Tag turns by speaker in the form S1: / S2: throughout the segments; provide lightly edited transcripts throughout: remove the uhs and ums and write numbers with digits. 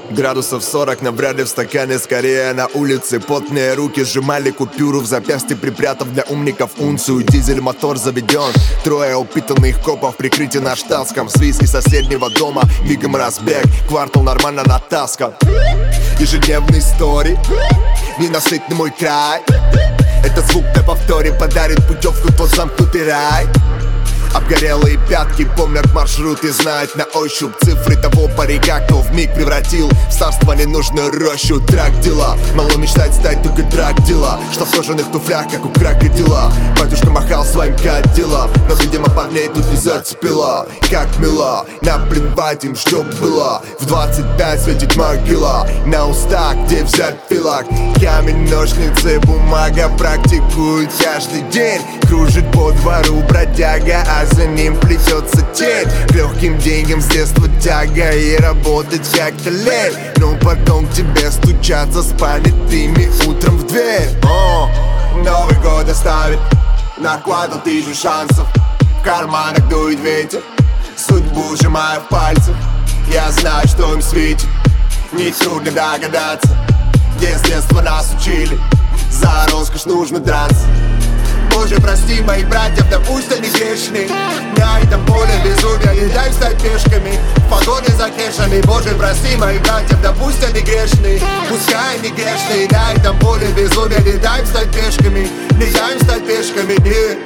S1: Градусов 40, навряд ли в стакане, скорее на улице. Потные руки сжимали купюру в запястье, припрятав для умников унцию. Дизель-мотор заведен, трое упитанных копов, прикрытие на штатском. С виски соседнего дома, мигом разбег, квартал нормально натаскан. Ежедневный стори, ненасытный мой край. Этот звук на повторе подарит путевку в тот замкнутый рай. Обгорелые пятки помнят маршрут и знают на ощупь цифры того парика, кто вмиг превратил в царство ненужную рощу. Драк дела, мало мечтать стать только драк дела, что в кожаных туфлях, как у крокодила. Батюшка махал своим кадилом, но, видимо, парней тут не зацепила. Как мила, наплевать им, что было. В 25 светит могила, на устах, где взять филак. Камень, ножницы, бумага практикует каждый день. Кружит по двору бродяга, а за ним плетется тень. К легким деньгам с детства тяга, и работать как-то лень. Но потом к тебе стучатся с понятыми утром в дверь. Новый год оставит на квартал 1000 шансов. В карманах дует ветер, судьбу сжимая в пальцах. Я знаю, что им светит, нетрудно догадаться, где с детства нас учили, за роскошь нужно драться. Боже, прости моих братьев, да пусть они грешны. На этом поле безумия не дай стать пешками в погоне за кешами. Боже, прости моих братьев, да пусть они грешны. Пускай они грешны, на этом поле безумия не дай стать пешками. Не дай стать пешками, не.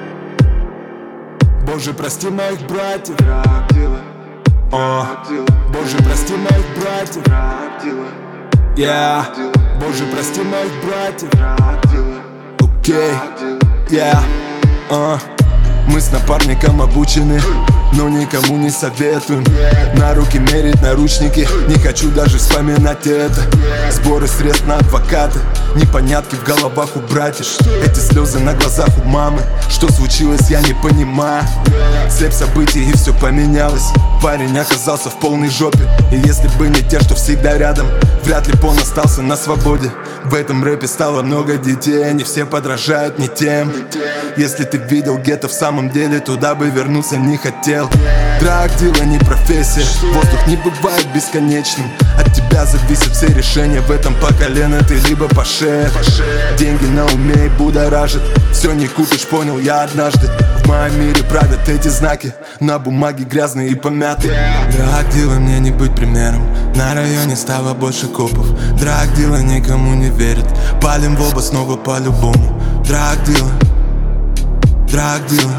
S2: Боже, прости моих братьев. Боже, прости моих братьев. Боже, прости моих братьев. Окей. Мы с напарником обучены, но никому не советуем. На руки мерить наручники, не хочу даже вспоминать это. Сборы средств на адвоката, непонятки в головах у братьев. Эти слезы на глазах у мамы, что случилось, я не понимаю. Цепь событий и все поменялось. Парень оказался в полной жопе, и если бы не те, что всегда рядом, вряд ли б он остался на свободе. В этом рэпе стало много детей, они все подражают не тем. Если ты видел гетто в самом деле, туда бы вернуться не хотел. Драг-дилер не профессия, воздух не бывает бесконечным. От тебя зависят все решения, в этом по колено ты либо по шее. Деньги на уме и будоражит, все не купишь, понял я однажды. В моем мире правят эти знаки, на бумаге грязные и помятые. Драг-дилер мне не быть примером, на районе стало больше копов. Драг-дилер никому не верит, палим в оба снова по-любому. Драг-дилер, драг-дилер,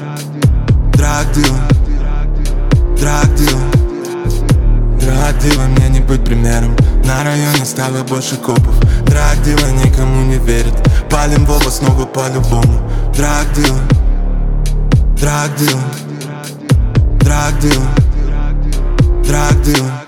S2: драг-дилер, драг-дилер. Драг-дилер мне не быть примером, на районе стало больше копов. Драг-дилер никому не верит, палим в оба снова по-любому. Драг-дилер, драг-дилер, драг-дилер, драг-дилер.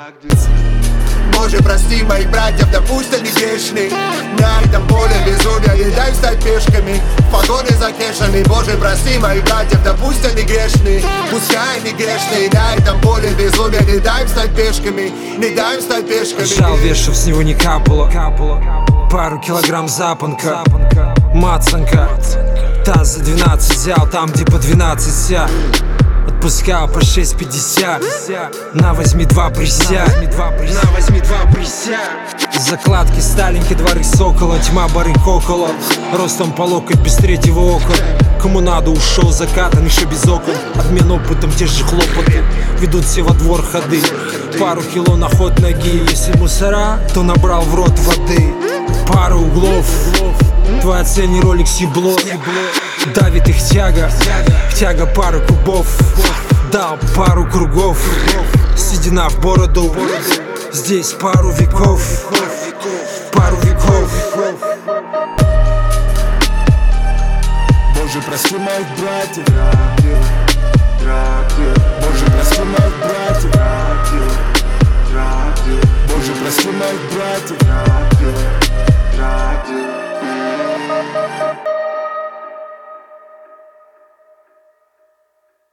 S1: Боже, прости моих братьев, да пусть они грешны. На этом поле безумия не дай стать пешками в погоне за кешами. Боже, прости моих братьев, да пусть они грешны. Пускай они грешны, на этом поле безумия не дай стать пешками. Не дай стать пешками.
S3: Жал вешав, с него не капало. Пару килограмм запонка, мацанка. Таз за 12 взял, там где по 12 вся. Отпускал по 6,50. На, возьми 2 присяг. На, возьми 2 присяг. Закладки, сталинки, дворы сокола. Тьма, барыг около. Ростом по локоть, без третьего ока. Кому надо, ушел закатан, еще без окон. Обмен опытом, те же хлопоты ведут все во двор ходы. Пару кило на ход ноги. Если мусора, то набрал в рот воды. Пару углов, твоя цель не роликс ебло. Давит их тяга, тяга пару кубов. Дал пару кругов, седина в бороду. Здесь пару веков, пару веков.
S2: Боже, прости моих братьев.